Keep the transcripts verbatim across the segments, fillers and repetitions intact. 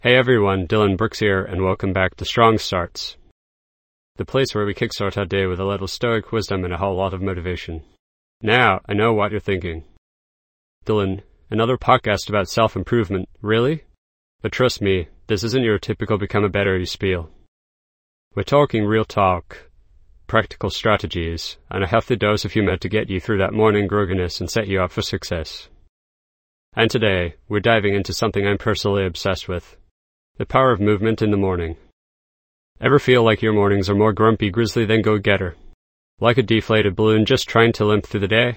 Hey everyone, Dylan Brooks here, and welcome back to Strong Starts, the place where we kickstart our day with a little stoic wisdom and a whole lot of motivation. Now, I know what you're thinking. Dylan, another podcast about self-improvement, really? But trust me, this isn't your typical become a better you spiel. We're talking real talk, practical strategies, and a healthy dose of humor to get you through that morning grogginess and set you up for success. And today, we're diving into something I'm personally obsessed with. The power of movement in the morning. Ever feel like your mornings are more grumpy grizzly than go-getter? Like a deflated balloon just trying to limp through the day?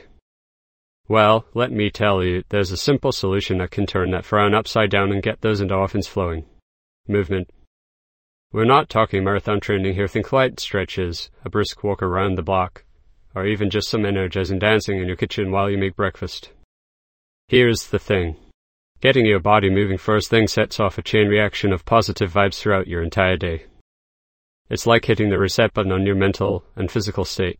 Well, let me tell you, there's a simple solution that can turn that frown upside down and get those endorphins flowing. Movement. We're not talking marathon training here. Think light stretches, a brisk walk around the block, or even just some energizing dancing in your kitchen while you make breakfast. Here's the thing. Getting your body moving first thing sets off a chain reaction of positive vibes throughout your entire day. It's like hitting the reset button on your mental and physical state.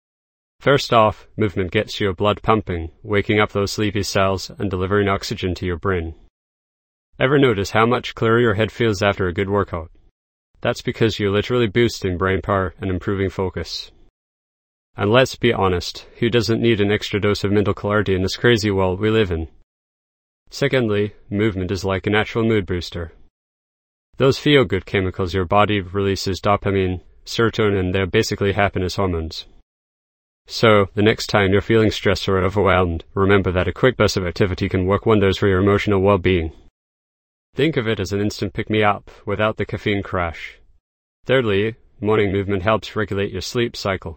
First off, movement gets your blood pumping, waking up those sleepy cells and delivering oxygen to your brain. Ever notice how much clearer your head feels after a good workout? That's because you're literally boosting brain power and improving focus. And let's be honest, who doesn't need an extra dose of mental clarity in this crazy world we live in? Secondly, movement is like a natural mood booster. Those feel-good chemicals your body releases, dopamine, serotonin, they're basically happiness hormones. So, the next time you're feeling stressed or overwhelmed, remember that a quick burst of activity can work wonders for your emotional well-being. Think of it as an instant pick-me-up, without the caffeine crash. Thirdly, morning movement helps regulate your sleep cycle.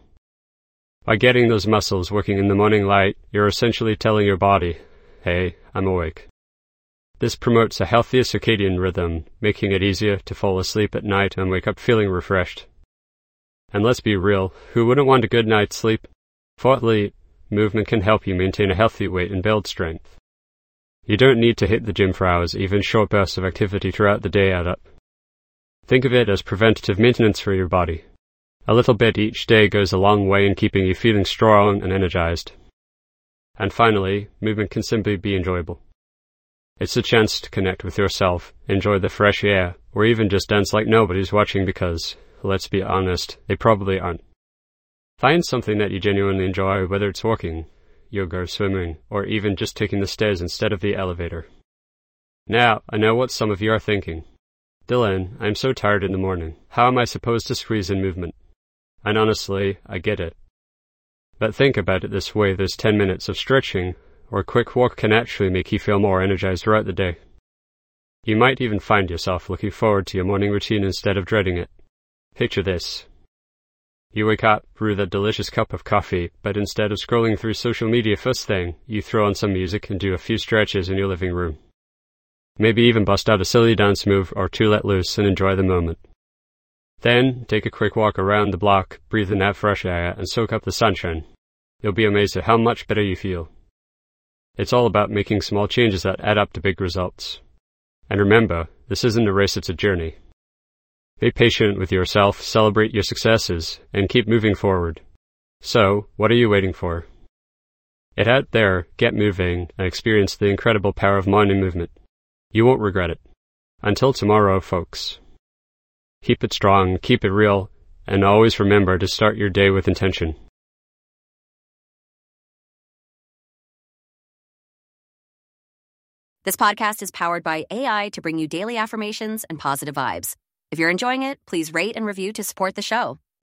By getting those muscles working in the morning light, you're essentially telling your body, hey, I'm awake. This promotes a healthier circadian rhythm, making it easier to fall asleep at night and wake up feeling refreshed. And let's be real, who wouldn't want a good night's sleep? Fourthly, movement can help you maintain a healthy weight and build strength. You don't need to hit the gym for hours, even short bursts of activity throughout the day add up. Think of it as preventative maintenance for your body. A little bit each day goes a long way in keeping you feeling strong and energized. And finally, movement can simply be enjoyable. It's a chance to connect with yourself, enjoy the fresh air, or even just dance like nobody's watching because, let's be honest, they probably aren't. Find something that you genuinely enjoy, whether it's walking, yoga or swimming, or even just taking the stairs instead of the elevator. Now, I know what some of you are thinking. Dylan, I'm so tired in the morning. How am I supposed to squeeze in movement? And honestly, I get it. But think about it this way, there's ten minutes of stretching or a quick walk can actually make you feel more energized throughout the day. You might even find yourself looking forward to your morning routine instead of dreading it. Picture this. You wake up, brew that delicious cup of coffee, but instead of scrolling through social media first thing, you throw on some music and do a few stretches in your living room. Maybe even bust out a silly dance move or two let loose and enjoy the moment. Then, take a quick walk around the block, breathe in that fresh air, and soak up the sunshine. You'll be amazed at how much better you feel. It's all about making small changes that add up to big results. And remember, this isn't a race, it's a journey. Be patient with yourself, celebrate your successes, and keep moving forward. So, what are you waiting for? Get out there, get moving, and experience the incredible power of morning movement. You won't regret it. Until tomorrow, folks. Keep it strong, keep it real, and always remember to start your day with intention. This podcast is powered by A I to bring you daily affirmations and positive vibes. If you're enjoying it, please rate and review to support the show.